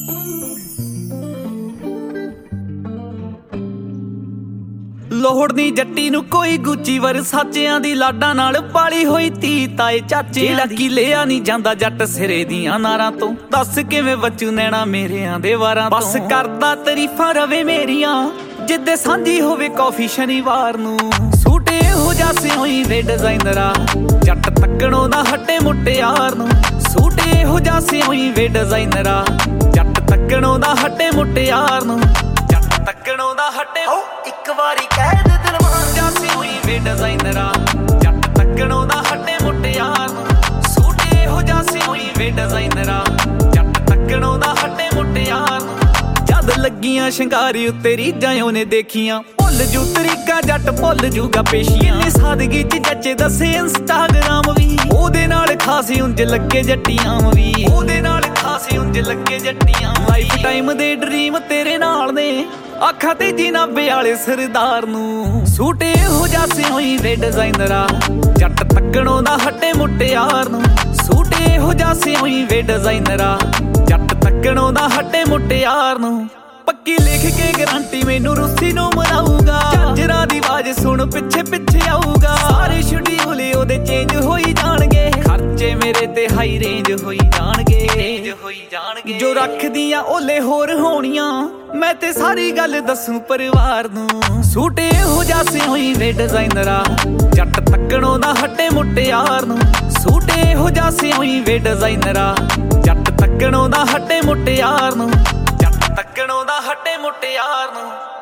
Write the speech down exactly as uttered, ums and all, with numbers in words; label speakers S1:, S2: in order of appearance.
S1: ਲੋਹੜ ਨੀ ਜੱਟੀ ਨੂੰ ਕੋਈ ਗੁੱਚੀ ਵਰਸਾਚਿਆਂ ਦੀ ਲਾਡਾਂ ਨਾਲ ਪਾਲੀ ਹੋਈ ਧੀ ਤਾਏ ਚਾਚੇ ਲੱਗੀ ਲਿਆ ਨਹੀਂ ਜਾਂਦਾ ਜੱਟ ਸਿਰੇ ਦੀਆਂ ਨਾਰਾਂ ਤੋਂ। ਦੱਸ ਕਿਵੇਂ ਬਚੂ ਨੈਣਾ ਮੇਰਿਆਂ ਦੇ ਵਾਰਾਂ ਤੋਂ। ਬਸ ਕਰਦਾ ਤਾਰੀਫਾਂ ਰਵੇ ਮੇਰੀਆਂ ਜਿੱਦੇ ਸਾਂਝੀ ਹੋਵੇ ਕੌਫੀ ਸ਼ਨੀਵਾਰ ਨੂੰ। ਸੂਟ ਇਹੋ ਜਿਹਾ ਸਿਉਈ ਵੇ ਡਿਜ਼ਾਈਨਰਾ ਜੱਟ ਤੱਕਣੋਂ ਦਾ ਹਟੇ ਮੁਟਿਆਰ ਨੂੰ। ਸੂਟ ਇਹੋ ਜਿਹਾ ਸਿਉਈ ਵੇ ਡਿਜ਼ਾਈਨਰਾ ਜੱਟ ਤੱਕਣੋਂ ਦਾ ਹਟੇ ਮੁਟਿਆਰ ਨੂੰ। ਤੱਕਣੋਂ ਦਾ ਹਟੇ ਹੋ ਇੱਕ ਵਾਰੀ ਕਹਿ ਦੇ ਦਿਲ ਮਾਰ ਜਾ ਸਿਉਈ ਵੇ ਡਿਜ਼ਾਈਨਰਾ ਜੱਟ ਤੱਕਣੋਂ ਦਾ ਹਟੇ ਮੁਟਿਆਰ ਨੂੰ। ਸੂਟ ਇਹੋ ਜਿਹਾ ਸਿਉਈ ਵੇ ਡਿਜ਼ਾਈਨਰਾ ਜੱਟ ਤੱਕਣੋਂ ਦਾ ਹਟੇ ਮੁਟਿਆਰ ਨੂੰ। ਜਦ ਲੱਗੀਆਂ ਸ਼ਿੰਗਾਰੀ ਉੱਤੇ ਰੀਝਾਂ ਉਹਨੇ ਦੇਖੀਆਂ ਭੁੱਲ ਜੂ ਤਰੀਕਾ ਜੱਟ ਭੁੱਲ ਜੂਗਾ ਪੇਸ਼ੀਆਂ। ਇੰਨੀ ਸਾਦਗੀ ਚ ਜੱਚੇ ਦੱਸੇ ਇੰਸਟਾਗ੍ਰਾਮ ਵੀ ਉਹਦੇ ਨਾਲ ਖਾਸੀ ਉਂਝ ਲੱਗੇ ਜੱਟੀਆਂ ਵੀ। ਉਹਦੇ ਨਾਲ ਖਾਸੀ ਉਂਝ ਲੱਗੇ ਜੱਟੀਆਂ। ਲਾਈਫ ਟਾਈਮ ਦੇ ਡ੍ਰੀਮ ਤੇਰੇ ਨਾਲ ਨੇ ਅੱਖਾਂ ਤੇ ਜੀਨਾਬੇ ਵਾਲੇ ਸਰਦਾਰ ਨੂੰ। ਸੂਟ ਇਹੋ ਜਿਹਾ ਸਿਉਈ ਵੇ ਡਿਜ਼ਾਈਨਰਾ ਜੱਟ ਤੱਕਣੋਂ ਦਾ ਹਟੇ ਮੁਟਿਆਰ ਨੂੰ। ਸੂਟ ਇਹੋ ਜਿਹਾ ਸਿਉਈ ਵੇ ਡਿਜ਼ਾਈਨਰਾ ਜੱਟ ਤੱਕਣੋਂ ਦਾ ਹਟੇ ਮੁਟਿਆਰ ਨੂੰ। ਪੱਕੀ ਲਿਖ ਕੇ ਗਰੰਟੀ ਮੈਨੂੰ ਰੁੱਸੀ ਨੂੰ ਮਨਾਊਗਾ। ਝਾਂਜਰਾਂ ਦੀ ਆਵਾਜ਼ ਸੁਣ ਪਿੱਛੇ ਪਿੱਛੇ ਆਊਗਾ। ਸਾਰੇ ਸ਼ਡਿਊਲ ਉਹਦੇ ਚੇਂਜ ਹੋਈ ਜਾਣਗੇ ਖਰਚੇ ਮੇਰੇ ਤੇ ਹਾਈ ਰੇਂਜ ਹੋਈ ਜਾਣਗੇ ਹੋਈ ਜਾਣਗੇ। ਜੋ ਰੱਖਦੀਆਂ ਓਲੇ ਹੋਰ ਹੋਣੀਆਂ ਮੈਂ ਤੇ ਸਾਰੀ ਗੱਲ ਦੱਸੂ ਪਰਿਵਾਰ ਨੂੰ। ਸੂਟ ਇਹੋ ਜਿਹਾ ਸਿਉਈ ਵੇ ਡਿਜ਼ਾਈਨਰਾ ਜੱਟ ਤੱਕਣੋਂ ਦਾ ਹਟੇ ਮੁਟਿਆਰ ਨੂੰ। ਸੂਟ ਇਹੋ ਜਿਹਾ ਸਿਉਈ ਵੇ ਡਿਜ਼ਾਈਨਰਾ ਜੱਟ ਤੱਕਣੋਂ ਦਾ ਹਟੇ ਮੁਟਿਆਰ ਨੂੰ। ਜੱਟ ਤੱਕਣੋਂ ਦਾ ਹਟੇ ਮੁਟਿਆਰ ਨੂੰ।